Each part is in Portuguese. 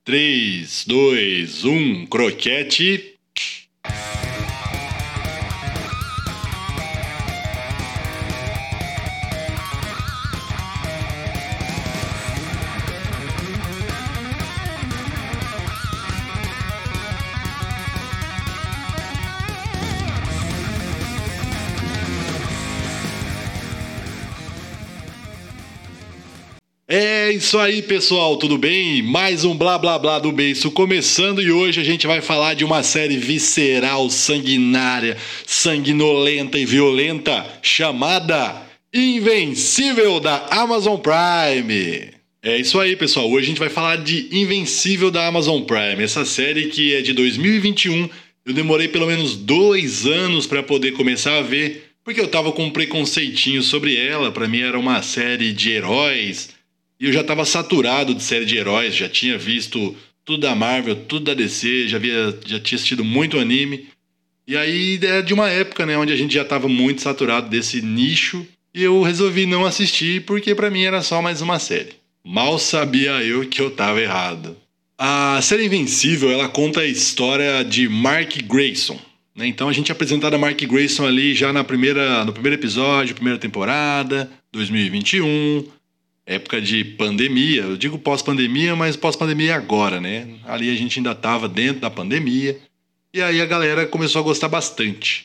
3, 2, 1, croquete. É isso aí, pessoal, tudo bem? Mais um Blá Blá Blá do Beiço começando e hoje a gente vai falar de uma série visceral, sanguinária, sanguinolenta e violenta chamada Invencível da Amazon Prime. É isso aí, pessoal, hoje a gente vai falar de Invencível da Amazon Prime, essa série que é de 2021. Eu demorei pelo menos 2 anos para poder começar a ver, porque eu tava com um preconceitinho sobre ela. Para mim era uma série de heróis. E eu já estava saturado de série de heróis, já tinha visto tudo da Marvel, tudo da DC, já tinha assistido muito anime. E aí é de uma época, né, onde a gente já estava muito saturado desse nicho. E eu resolvi não assistir porque para mim era só mais uma série. Mal sabia eu que eu estava errado. A série Invencível, ela conta a história de Mark Grayson, né? Então a gente é apresentado a Mark Grayson ali já no primeiro episódio, primeira temporada, 2021... época de pandemia. Eu digo pós-pandemia, mas pós-pandemia agora, né? Ali a gente ainda estava dentro da pandemia. E aí a galera começou a gostar bastante.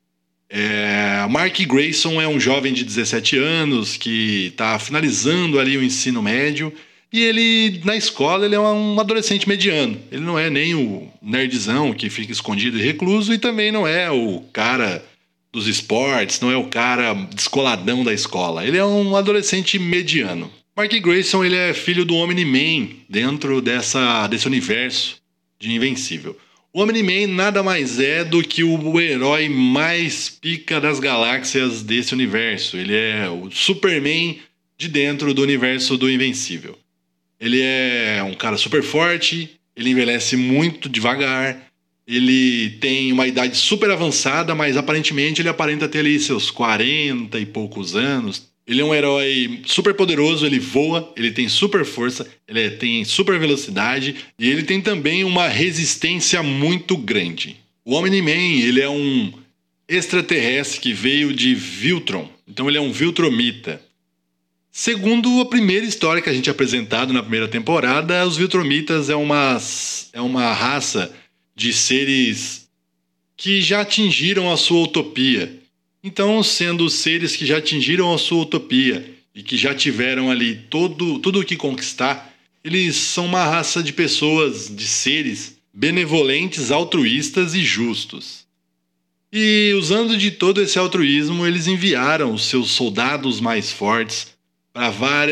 Mark Grayson é um jovem de 17 anos que está finalizando ali o ensino médio. E ele, na escola, ele é um adolescente mediano. Ele não é nem o nerdzão que fica escondido e recluso. E também não é o cara dos esportes, não é o cara descoladão da escola. Ele é um adolescente mediano. Mark Grayson, ele é filho do Omni-Man dentro desse universo de Invencível. O Omni-Man nada mais é do que o herói mais pica das galáxias desse universo. Ele é o Superman de dentro do universo do Invencível. Ele é um cara super forte, ele envelhece muito devagar. Ele tem uma idade super avançada, mas aparentemente ele aparenta ter ali seus 40 e poucos anos. Ele é um herói super poderoso, ele voa, ele tem super força, ele tem super velocidade e ele tem também uma resistência muito grande. O Omni-Man, ele é um extraterrestre que veio de Viltron, então ele é um Viltromita. Segundo a primeira história que a gente é apresentado na primeira temporada, os Viltromitas é uma raça de seres que já atingiram a sua utopia. Então, sendo seres que já atingiram a sua utopia e que já tiveram ali tudo o que conquistar, eles são uma raça de pessoas, de seres benevolentes, altruístas e justos. E usando de todo esse altruísmo, eles enviaram os seus soldados mais fortes para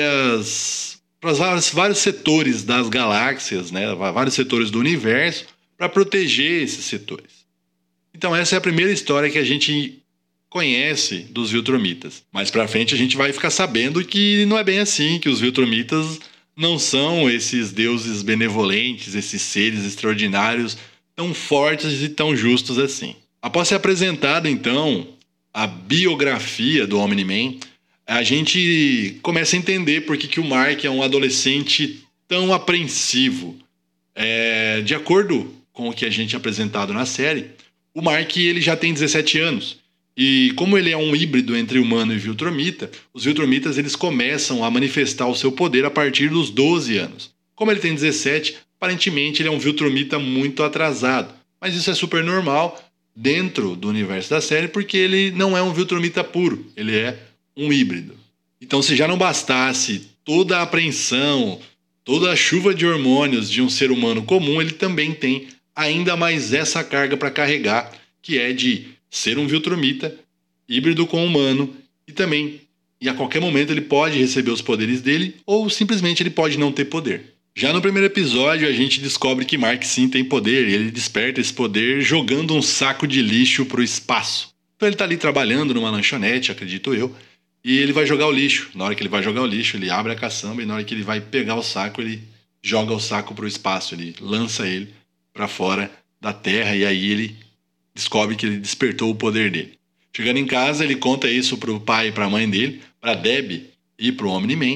vários setores das galáxias, né? Vários setores do universo, para proteger esses setores. Então essa é a primeira história que a gente conhece dos Viltromitas. Mais pra frente a gente vai ficar sabendo que não é bem assim, que os Viltromitas não são esses deuses benevolentes, esses seres extraordinários, tão fortes e tão justos assim. Após ser apresentado então a biografia do Omni-Man, a gente começa a entender por que o Mark é um adolescente tão apreensivo. De acordo com o que a gente é apresentado na série, o Mark ele já tem 17 anos. E como ele é um híbrido entre humano e Viltromita, os Viltromitas eles começam a manifestar o seu poder a partir dos 12 anos. Como ele tem 17, aparentemente ele é um Viltromita muito atrasado. Mas isso é super normal dentro do universo da série, porque ele não é um Viltromita puro, ele é um híbrido. Então, se já não bastasse toda a apreensão, toda a chuva de hormônios de um ser humano comum, ele também tem ainda mais essa carga para carregar, que é de ser um Viltromita, híbrido com humano, e a qualquer momento ele pode receber os poderes dele, ou simplesmente ele pode não ter poder. Já no primeiro episódio, a gente descobre que Mark sim tem poder, e ele desperta esse poder jogando um saco de lixo pro espaço. Então ele tá ali trabalhando numa lanchonete, acredito eu, e ele vai jogar o lixo. Na hora que ele vai jogar o lixo, ele abre a caçamba, e na hora que ele vai pegar o saco, ele joga o saco pro espaço, ele lança ele para fora da Terra, e aí ele descobre que ele despertou o poder dele. Chegando em casa, ele conta isso pro pai e pra mãe dele, pra Debbie e pro Omni-Man.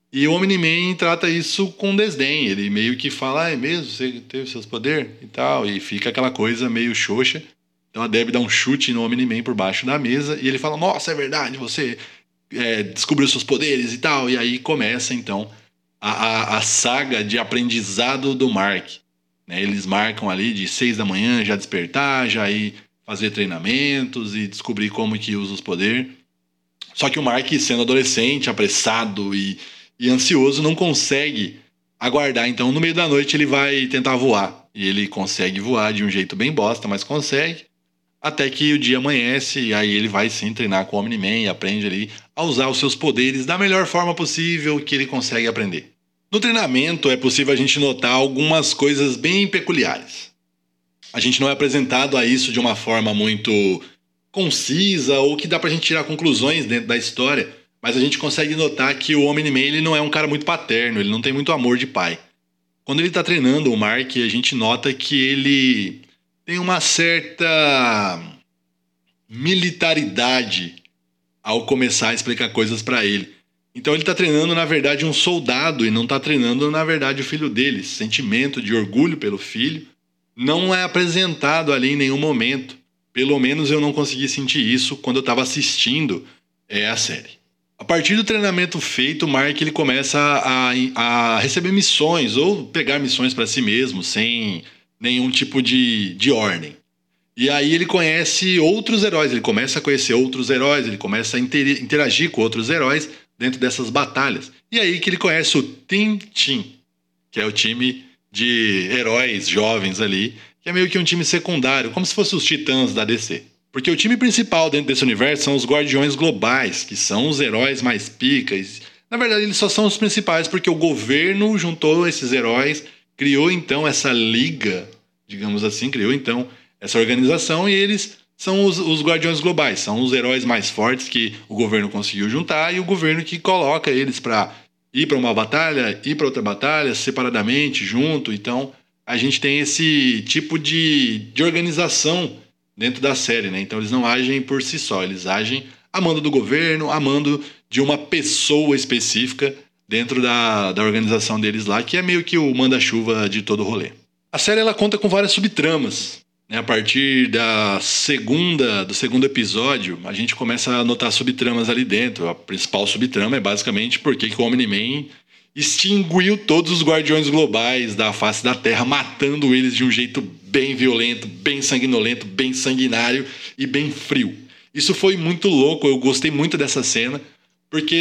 E o Omni-Man trata isso com desdém. Ele meio que fala, é mesmo? Você teve seus poderes e tal. E fica aquela coisa meio xoxa. Então a Debbie dá um chute no Omni-Man por baixo da mesa. E ele fala, nossa, é verdade, você descobriu seus poderes e tal. E aí começa, então, a saga de aprendizado do Mark. Né? Eles marcam ali de 6 da manhã já despertar, já ir fazer treinamentos e descobrir como que usa os poderes. Só que o Mark, sendo adolescente, apressado e ansioso, não consegue aguardar. Então, no meio da noite, ele vai tentar voar. E ele consegue voar de um jeito bem bosta, mas consegue. Até que o dia amanhece e aí ele vai sim treinar com o Omni-Man e aprende ali a usar os seus poderes da melhor forma possível que ele consegue aprender. No treinamento é possível a gente notar algumas coisas bem peculiares. A gente não é apresentado a isso de uma forma muito concisa ou que dá pra gente tirar conclusões dentro da história, mas a gente consegue notar que o Omni-Man ele não é um cara muito paterno, ele não tem muito amor de pai. Quando ele tá treinando o Mark, a gente nota que ele tem uma certa militaridade ao começar a explicar coisas pra ele. Então ele tá treinando, na verdade, um soldado e não tá treinando, na verdade, o filho dele. Esse sentimento de orgulho pelo filho não é apresentado ali em nenhum momento. Pelo menos eu não consegui sentir isso quando eu estava assistindo a série. A partir do treinamento feito, o Mark ele começa a receber missões ou pegar missões para si mesmo, sem nenhum tipo de ordem. E aí ele conhece outros heróis, ele começa a conhecer outros heróis, ele começa a interagir com outros heróis dentro dessas batalhas. E aí que ele conhece o Team Team, que é o time de heróis jovens ali, que é meio que um time secundário, como se fosse os Titãs da DC. Porque o time principal dentro desse universo são os Guardiões Globais, que são os heróis mais picas. Na verdade, eles só são os principais porque o governo juntou esses heróis, criou então essa liga, digamos assim, criou então essa organização e eles são os Guardiões Globais, são os heróis mais fortes que o governo conseguiu juntar e o governo que coloca eles para ir para uma batalha, ir para outra batalha, separadamente, junto. Então, a gente tem esse tipo de organização dentro da série, né? Então, eles não agem por si só, eles agem a mando do governo, a mando de uma pessoa específica dentro da organização deles lá, que é meio que o manda-chuva de todo o rolê. A série ela conta com várias subtramas. A partir do segundo episódio, a gente começa a notar subtramas ali dentro. A principal subtrama é basicamente porque o Omni-Man extinguiu todos os Guardiões Globais da face da Terra, matando eles de um jeito bem violento, bem sanguinolento, bem sanguinário e bem frio. Isso foi muito louco, eu gostei muito dessa cena, porque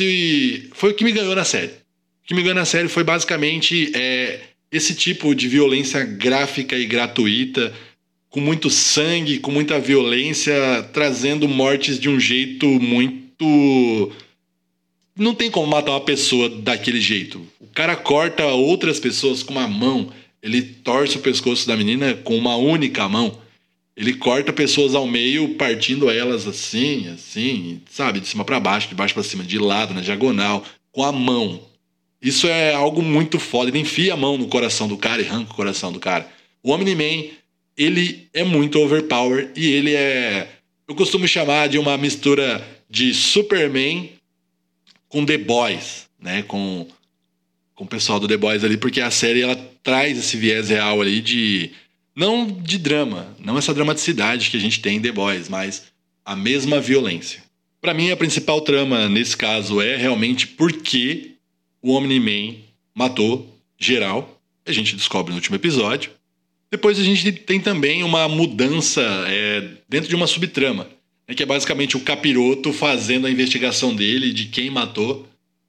foi o que me ganhou na série. O que me ganhou na série foi basicamente esse tipo de violência gráfica e gratuita, com muito sangue, com muita violência, trazendo mortes de um jeito muito... Não tem como matar uma pessoa daquele jeito. O cara corta outras pessoas com uma mão, ele torce o pescoço da menina com uma única mão. Ele corta pessoas ao meio, partindo elas assim, sabe? De cima para baixo, de baixo para cima, de lado, na diagonal, com a mão. Isso é algo muito foda. Ele enfia a mão no coração do cara e arranca o coração do cara. O Omni-Man, ele é muito overpower e ele é... Eu costumo chamar de uma mistura de Superman com The Boys, né? Com o pessoal do The Boys ali, porque a série ela traz esse viés real ali de... Não de drama, não essa dramaticidade que a gente tem em The Boys, mas a mesma violência. Pra mim, a principal trama nesse caso é realmente por que o Omni-Man matou geral. A gente descobre no último episódio. Depois a gente tem também uma mudança dentro de uma subtrama, que é basicamente o Capiroto fazendo a investigação dele de quem matou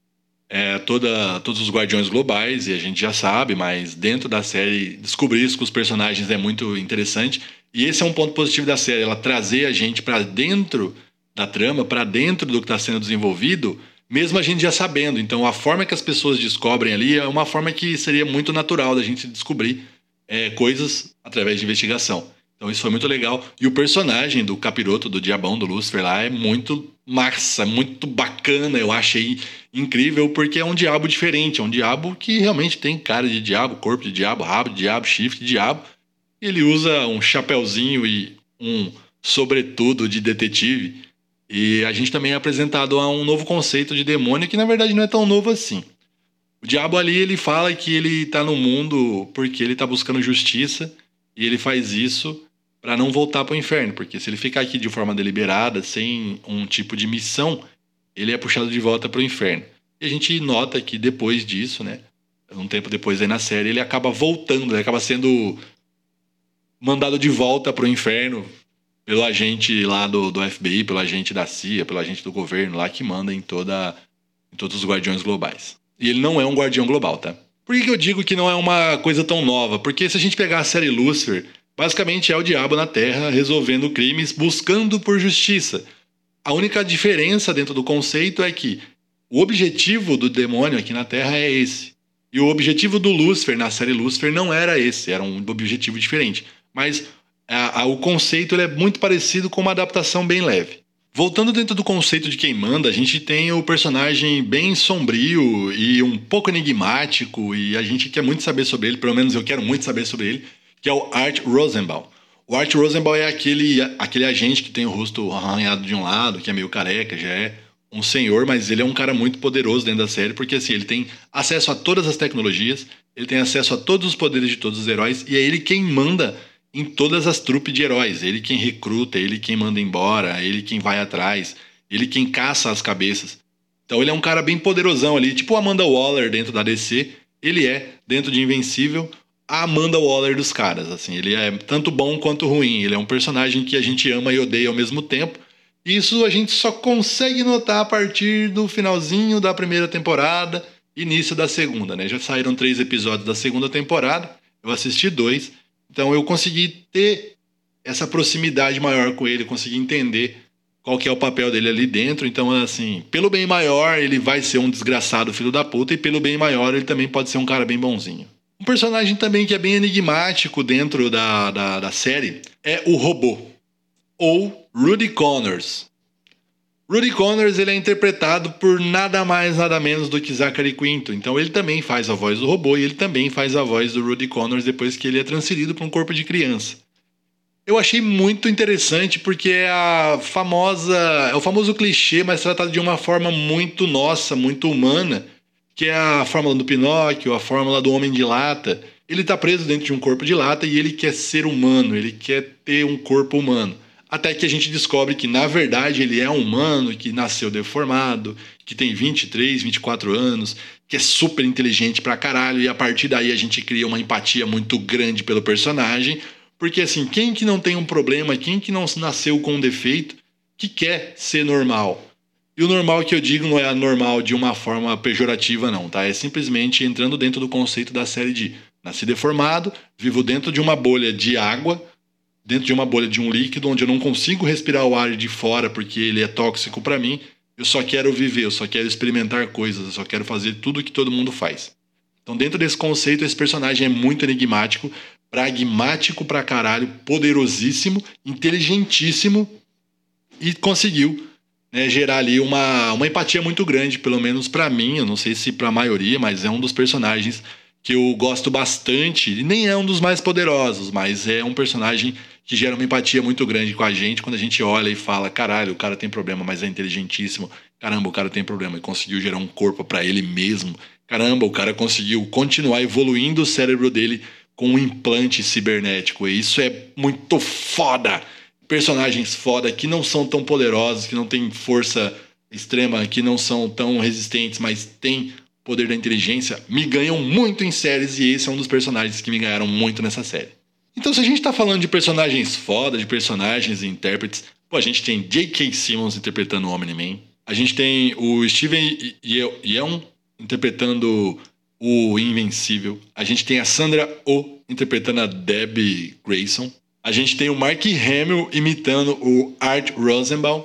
todos os Guardiões Globais, e a gente já sabe, mas dentro da série descobrir isso com os personagens é muito interessante. E esse é um ponto positivo da série, ela trazer a gente para dentro da trama, para dentro do que está sendo desenvolvido, mesmo a gente já sabendo. Então a forma que as pessoas descobrem ali é uma forma que seria muito natural da gente descobrir coisas através de investigação. Então isso foi muito legal. E o personagem do Capiroto, do Diabão, do Lúcifer lá, é muito massa, muito bacana. Eu achei incrível porque é um diabo diferente. É um diabo que realmente tem cara de diabo, corpo de diabo, rabo de diabo, chifre de diabo. Ele usa um chapéuzinho e um sobretudo de detetive. E a gente também é apresentado a um novo conceito de demônio que na verdade não é tão novo assim. O diabo ali, ele fala que ele tá no mundo porque ele tá buscando justiça e ele faz isso para não voltar para o inferno, porque se ele ficar aqui de forma deliberada, sem um tipo de missão, ele é puxado de volta para o inferno. E a gente nota que depois disso, né, um tempo depois aí na série, ele acaba voltando, ele acaba sendo mandado de volta para o inferno pelo agente lá do FBI, pelo agente da CIA, pelo agente do governo lá que manda em todos os Guardiões Globais. E ele não é um Guardião Global, tá? Por que eu digo que não é uma coisa tão nova? Porque se a gente pegar a série Lucifer, basicamente é o diabo na Terra resolvendo crimes, buscando por justiça. A única diferença dentro do conceito é que o objetivo do demônio aqui na Terra é esse. E o objetivo do Lucifer na série Lucifer não era esse, era um objetivo diferente. Mas o conceito ele é muito parecido com uma adaptação bem leve. Voltando dentro do conceito de quem manda, a gente tem o personagem bem sombrio e um pouco enigmático, e a gente quer muito saber sobre ele, pelo menos eu quero muito saber sobre ele, que é o Art Rosenbaum. O Art Rosenbaum é aquele agente que tem o rosto arranhado de um lado, que é meio careca, já é um senhor, mas ele é um cara muito poderoso dentro da série, porque assim, ele tem acesso a todas as tecnologias, ele tem acesso a todos os poderes de todos os heróis, e é ele quem manda em todas as trupes de heróis. Ele quem recruta, ele quem manda embora, ele quem vai atrás, ele quem caça as cabeças. Então ele é um cara bem poderosão ali, tipo o Amanda Waller dentro da DC, ele é, dentro de Invencível, a Amanda Waller dos caras, assim, ele é tanto bom quanto ruim, ele é um personagem que a gente ama e odeia ao mesmo tempo. Isso a gente só consegue notar a partir do finalzinho da primeira temporada, início da segunda, né? Já saíram 3 episódios da segunda temporada, eu assisti 2, então eu consegui ter essa proximidade maior com ele, consegui entender qual que é o papel dele ali dentro. Então, assim, pelo bem maior ele vai ser um desgraçado filho da puta, e pelo bem maior ele também pode ser um cara bem bonzinho. Um personagem também que é bem enigmático dentro da série é o Robô, ou Rudy Connors. Rudy Connors ele é interpretado por nada mais, nada menos do que Zachary Quinto. Então ele também faz a voz do robô e ele também faz a voz do Rudy Connors depois que ele é transferido para um corpo de criança. Eu achei muito interessante porque é o famoso clichê, mas tratado de uma forma muito nossa, muito humana, que é a fórmula do Pinóquio, a fórmula do Homem de Lata. Ele está preso dentro de um corpo de lata e ele quer ser humano, ele quer ter um corpo humano. Até que a gente descobre que, na verdade, ele é um humano, que nasceu deformado, que tem 23, 24 anos, que é super inteligente pra caralho, e a partir daí a gente cria uma empatia muito grande pelo personagem, porque assim, quem que não tem um problema, quem que não nasceu com um defeito, que quer ser normal? E o normal que eu digo não é normal de uma forma pejorativa não, tá? É simplesmente entrando dentro do conceito da série de nasci deformado, vivo dentro de uma bolha de água, dentro de uma bolha de um líquido onde eu não consigo respirar o ar de fora porque ele é tóxico para mim. Eu só quero viver, eu só quero experimentar coisas, eu só quero fazer tudo que todo mundo faz. Então, dentro desse conceito, esse personagem é muito enigmático, pragmático pra caralho, poderosíssimo, inteligentíssimo e conseguiu, né, gerar ali uma empatia muito grande, pelo menos pra mim. Eu não sei se pra maioria, mas é um dos personagens que eu gosto bastante. E nem é um dos mais poderosos, mas é um personagem que gera uma empatia muito grande com a gente quando a gente olha e fala, caralho, o cara tem problema, mas é inteligentíssimo. Caramba, o cara tem problema e conseguiu gerar um corpo pra ele mesmo. Caramba, o cara conseguiu continuar evoluindo o cérebro dele com um implante cibernético. E isso é muito foda. Personagens foda que não são tão poderosos, que não têm força extrema, que não são tão resistentes, mas têm poder da inteligência, me ganham muito em séries, e esse é um dos personagens que me ganharam muito nessa série. Então, se a gente tá falando de personagens foda, de personagens e intérpretes, pô, a gente tem J.K. Simmons interpretando o Omni-Man, a gente tem o Steven Yeun interpretando o Invencível, a gente tem a Sandra Oh interpretando a Debbie Grayson, a gente tem o Mark Hamill imitando o Art Rosenbaum,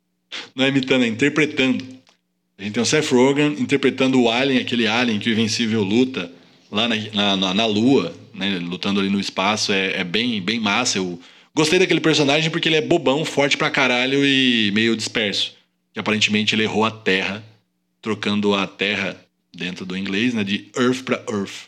não é imitando, é interpretando. A gente tem o Seth Rogen interpretando o Alien, aquele Alien que o Invencível luta lá na Lua, né, lutando ali no espaço. É bem, bem massa. Eu gostei daquele personagem porque ele é bobão, forte pra caralho e meio disperso. Que aparentemente ele errou a Terra, trocando a Terra dentro do inglês, né, de Earth pra Earth.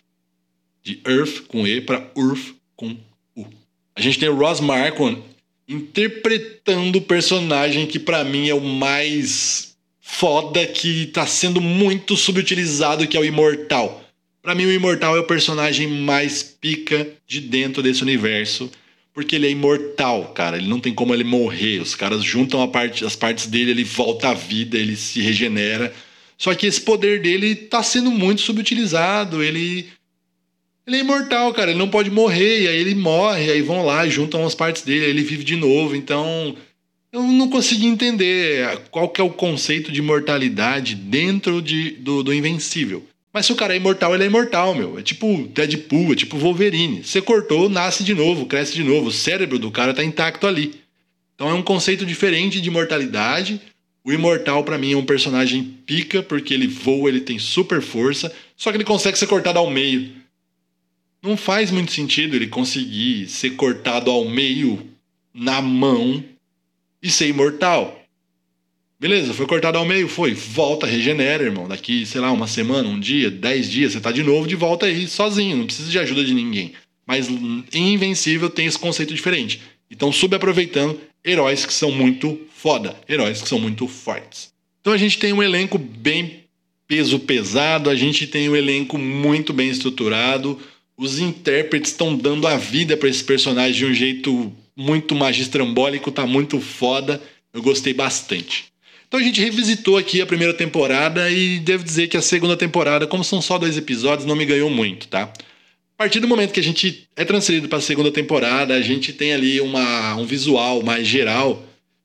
De Earth com E pra Earth com U. A gente tem o Ross Marquand interpretando o personagem que pra mim é o mais foda que tá sendo muito subutilizado, que é o Imortal. Pra mim, o Imortal é o personagem mais pica de dentro desse universo, porque ele é imortal, cara. Ele não tem como ele morrer. Os caras juntam as partes dele, ele volta à vida, ele se regenera. Só que esse poder dele tá sendo muito subutilizado. Ele é imortal, cara. Ele não pode morrer. E aí ele morre, aí vão lá e juntam as partes dele, aí ele vive de novo. Então, eu não consegui entender qual que é o conceito de imortalidade dentro do Invencível. Mas se o cara é imortal, ele é imortal, meu. É tipo Deadpool, é tipo Wolverine. Você cortou, nasce de novo, cresce de novo. O cérebro do cara tá intacto ali. Então é um conceito diferente de imortalidade. O Imortal, pra mim, é um personagem pica, porque ele voa, ele tem super força, só que ele consegue ser cortado ao meio. Não faz muito sentido ele conseguir ser cortado ao meio na mão e ser imortal. Beleza, foi cortado ao meio, foi. Volta, regenera, irmão. Daqui, sei lá, uma semana, um dia, 10 dias, você tá de novo de volta aí, sozinho. Não precisa de ajuda de ninguém. Mas em Invencível tem esse conceito diferente. Então, subaproveitando heróis que são muito foda. Heróis que são muito fortes. Então, a gente tem um elenco bem peso pesado. A gente tem um elenco muito bem estruturado. Os intérpretes estão dando a vida pra esse personagem de um jeito muito magistrambólico. Tá muito foda. Eu gostei bastante. Então a gente revisitou aqui a primeira temporada e devo dizer que a segunda temporada, como são só 2 episódios, não me ganhou muito, tá? A partir do momento que a gente é transferido para a segunda temporada, a gente tem ali um visual mais geral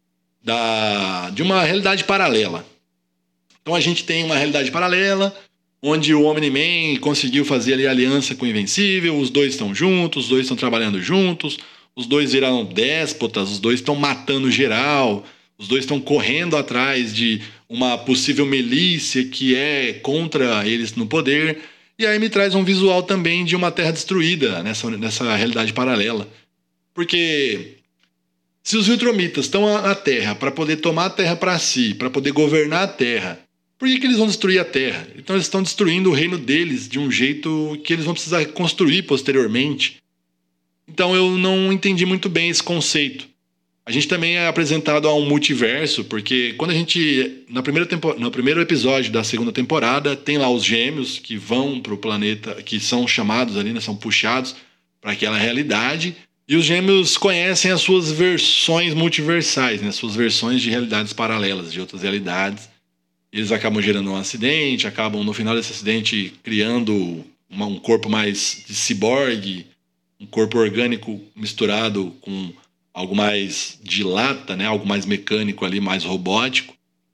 de uma realidade paralela. Então a gente tem uma realidade paralela, onde o Omni-Man conseguiu fazer ali aliança com o Invencível, os dois estão juntos, os dois estão trabalhando juntos, os dois viraram déspotas, os dois estão matando geral. Os dois estão correndo atrás de uma possível milícia que é contra eles no poder. E aí me traz um visual também de uma terra destruída nessa realidade paralela. Porque se os Viltromitas estão na Terra para poder tomar a Terra para si, para poder governar a Terra, por que eles vão destruir a Terra? Então eles estão destruindo o reino deles de um jeito que eles vão precisar reconstruir posteriormente. Então eu não entendi muito bem esse conceito. A gente também é apresentado a um multiverso, porque quando a gente, no primeiro episódio da segunda temporada, tem lá os gêmeos que vão para o planeta, que são chamados ali, né, são puxados para aquela realidade, e os gêmeos conhecem as suas versões multiversais, né, suas versões de realidades paralelas, de outras realidades. Eles acabam gerando um acidente, acabam no final desse acidente criando um corpo mais de ciborgue, um corpo orgânico misturado com algo mais de lata, né? Algo mais mecânico ali, mais robótico.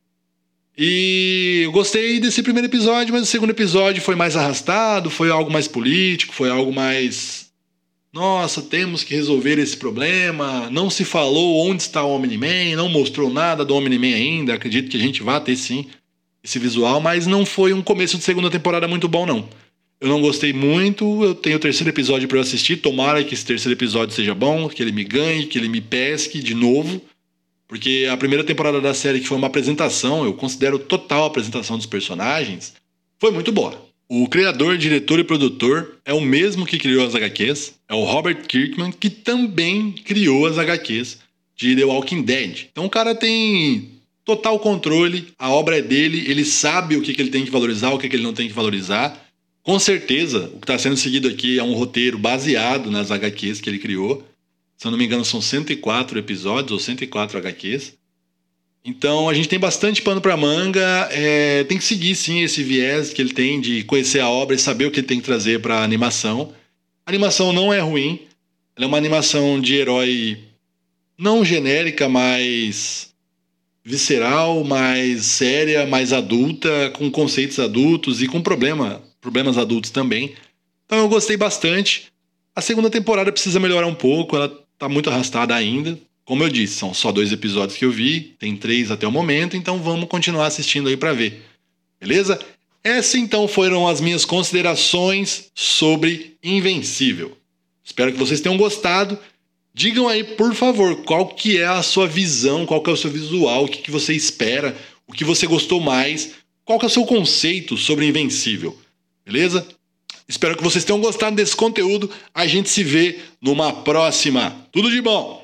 E eu gostei desse primeiro episódio, mas o segundo episódio foi mais arrastado, foi algo mais político, foi algo mais... Nossa, temos que resolver esse problema. Não se falou onde está o Omni-Man, não mostrou nada do Omni-Man ainda. Acredito que a gente vai ter sim esse visual, mas não foi um começo de segunda temporada muito bom, não. Eu não gostei muito, eu tenho o terceiro episódio para eu assistir, tomara que esse terceiro episódio seja bom, que ele me ganhe, que ele me pesque de novo, porque a primeira temporada da série, que foi uma apresentação, eu considero total a apresentação dos personagens, foi muito boa. O criador, diretor e produtor é o mesmo que criou as HQs, é o Robert Kirkman, que também criou as HQs de The Walking Dead. Então o cara tem total controle, a obra é dele, ele sabe o que ele tem que valorizar, o que ele não tem que valorizar. Com certeza, o que está sendo seguido aqui é um roteiro baseado nas HQs que ele criou. Se eu não me engano, são 104 episódios ou 104 HQs. Então, a gente tem bastante pano para manga. Tem que seguir, sim, esse viés que ele tem de conhecer a obra e saber o que ele tem que trazer para a animação. A animação não é ruim. Ela é uma animação de herói não genérica, mas visceral, mais séria, mais adulta, com conceitos adultos e com problemas adultos também. Então eu gostei bastante. A segunda temporada precisa melhorar um pouco, ela tá muito arrastada ainda. Como eu disse, são só 2 episódios que eu vi, tem 3 até o momento, então vamos continuar assistindo aí pra ver. Beleza? Essas então foram as minhas considerações sobre Invencível. Espero que vocês tenham gostado. Digam aí, por favor, qual que é a sua visão, qual que é o seu visual, o que você espera, o que você gostou mais, qual que é o seu conceito sobre Invencível. Beleza? Espero que vocês tenham gostado desse conteúdo. A gente se vê numa próxima. Tudo de bom!